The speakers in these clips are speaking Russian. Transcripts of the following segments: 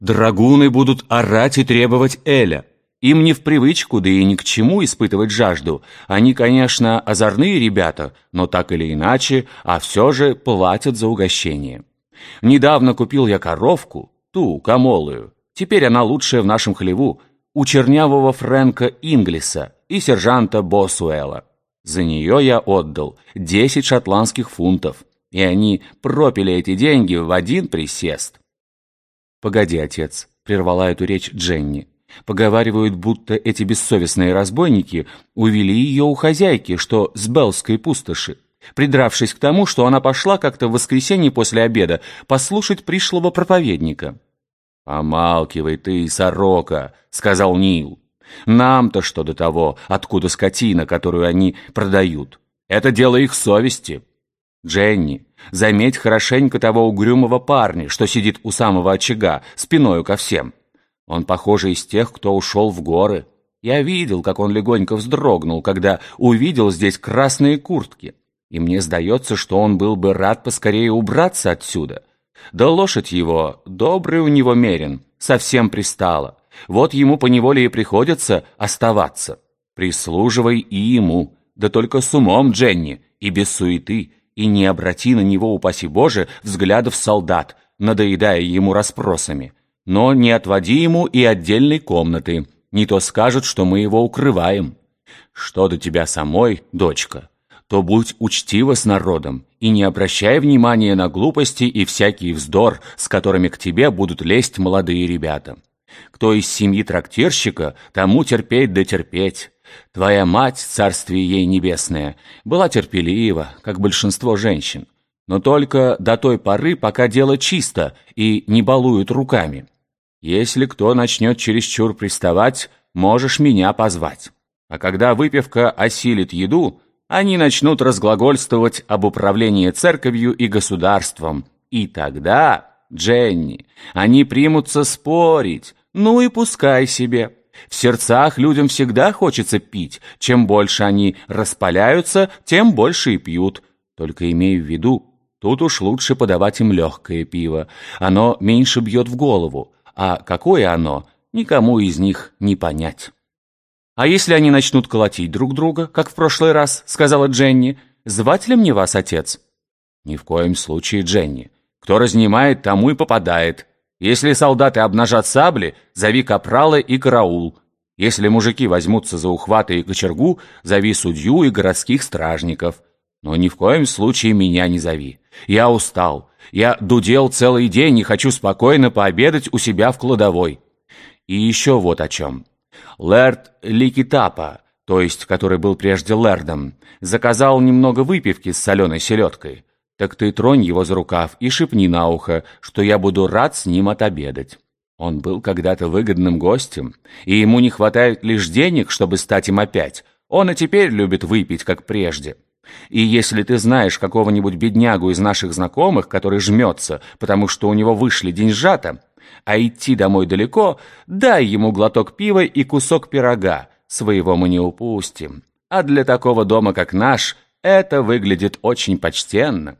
Драгуны будут орать и требовать эля. Им не в привычку, да и ни к чему испытывать жажду. Они, конечно, озорные ребята, но так или иначе, а все же платят за угощение. Недавно купил я коровку, ту, камолую. Теперь она лучшая в нашем хлеву, у чернявого Фрэнка Инглиса и сержанта Босуэлла. За нее я отдал 10 шотландских фунтов, и они пропили эти деньги в один присест. «Погоди, отец», — прервала эту речь Дженни. «Поговаривают, будто эти бессовестные разбойники увели ее у хозяйки, что с Белской пустоши, придравшись к тому, что она пошла как-то в воскресенье после обеда послушать пришлого проповедника». «Помалкивай ты, сорока», — сказал Нил. «Нам-то что до того, откуда скотина, которую они продают? Это дело их совести». «Дженни, заметь хорошенько того угрюмого парня, что сидит у самого очага, спиною ко всем. Он, похоже, из тех, кто ушел в горы. Я видел, как он легонько вздрогнул, когда увидел здесь красные куртки. И мне сдается, что он был бы рад поскорее убраться отсюда. Да лошадь его, добрый у него мерин, совсем пристала. Вот ему поневоле и приходится оставаться. Прислуживай и ему, да только с умом, Дженни, и без суеты, и не обрати на него, упаси Боже, взглядов солдат, надоедая ему расспросами. Но не отводи ему и отдельной комнаты, не то скажут, что мы его укрываем. Что до тебя самой, дочка, то будь учтива с народом и не обращай внимания на глупости и всякий вздор, с которыми к тебе будут лезть молодые ребята. Кто из семьи трактирщика, тому терпеть да терпеть. Твоя мать, царствие ей небесное, была терпелива, как большинство женщин, но только до той поры, пока дело чисто и не балуют руками. Если кто начнет чересчур приставать, можешь меня позвать. А когда выпивка осилит еду, они начнут разглагольствовать об управлении церковью и государством. И тогда, Дженни, они примутся спорить. Ну и пускай себе. В сердцах людям всегда хочется пить. Чем больше они распаляются, тем больше и пьют. Только имей в виду, тут уж лучше подавать им легкое пиво. Оно меньше бьет в голову. А какое оно, никому из них не понять. «А если они начнут колотить друг друга, как в прошлый раз?» — сказала Дженни. «Звать ли мне вас, отец?» «Ни в коем случае, Дженни. Кто разнимает, тому и попадает. Если солдаты обнажат сабли, зови капрала и караул. Если мужики возьмутся за ухваты и кочергу, зови судью и городских стражников. Но ни в коем случае меня не зови. Я устал. Я дудел целый день и хочу спокойно пообедать у себя в кладовой. И еще вот о чем. Лэрд Ликитапа, то есть который был прежде лэрдом, заказал немного выпивки с соленой селедкой. Так ты тронь его за рукав и шепни на ухо, что я буду рад с ним отобедать. Он был когда-то выгодным гостем, и ему не хватает лишь денег, чтобы стать им опять. Он и теперь любит выпить, как прежде. И если ты знаешь какого-нибудь беднягу из наших знакомых, который жмется, потому что у него вышли деньжата, а идти домой далеко, дай ему глоток пива и кусок пирога. Своего мы не упустим. А для такого дома, как наш, это выглядит очень почтенно.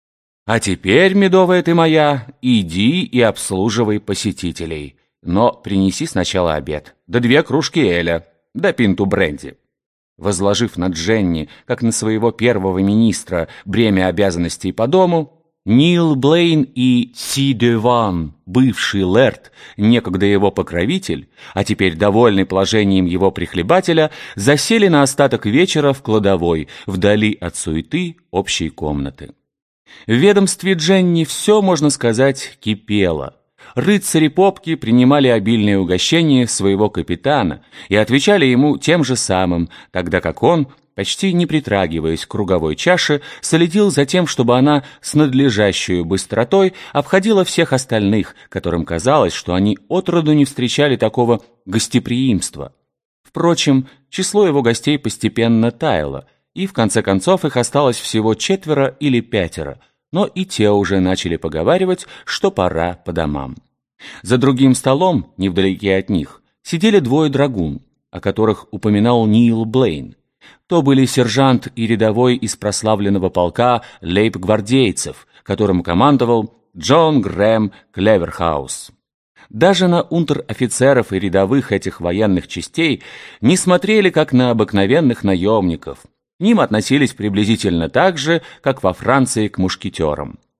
А теперь, медовая ты моя, иди и обслуживай посетителей. Но принеси сначала обед, да 2 кружки эля, да пинту бренди». Возложив на Дженни, как на своего первого министра, бремя обязанностей по дому, Нил Блейн и Си Деван, бывший лэрд, некогда его покровитель, а теперь довольный положением его прихлебателя, засели на остаток вечера в кладовой, вдали от суеты общей комнаты. В ведомстве Дженни все, можно сказать, кипело. Рыцари-попки принимали обильные угощения своего капитана и отвечали ему тем же самым, тогда как он, почти не притрагиваясь к круговой чаше, следил за тем, чтобы она с надлежащей быстротой обходила всех остальных, которым казалось, что они отроду не встречали такого гостеприимства. Впрочем, число его гостей постепенно таяло, и в конце концов их осталось всего 4 или 5, но и те уже начали поговаривать, что пора по домам. За другим столом, невдалеке от них, сидели 2 драгун, о которых упоминал Нил Блейн. То были сержант и рядовой из прославленного полка лейб-гвардейцев, которым командовал Джон Грэм Клеверхаус. Даже на унтер-офицеров и рядовых этих военных частей не смотрели как на обыкновенных наемников. К ним относились приблизительно так же, как во Франции к мушкетерам.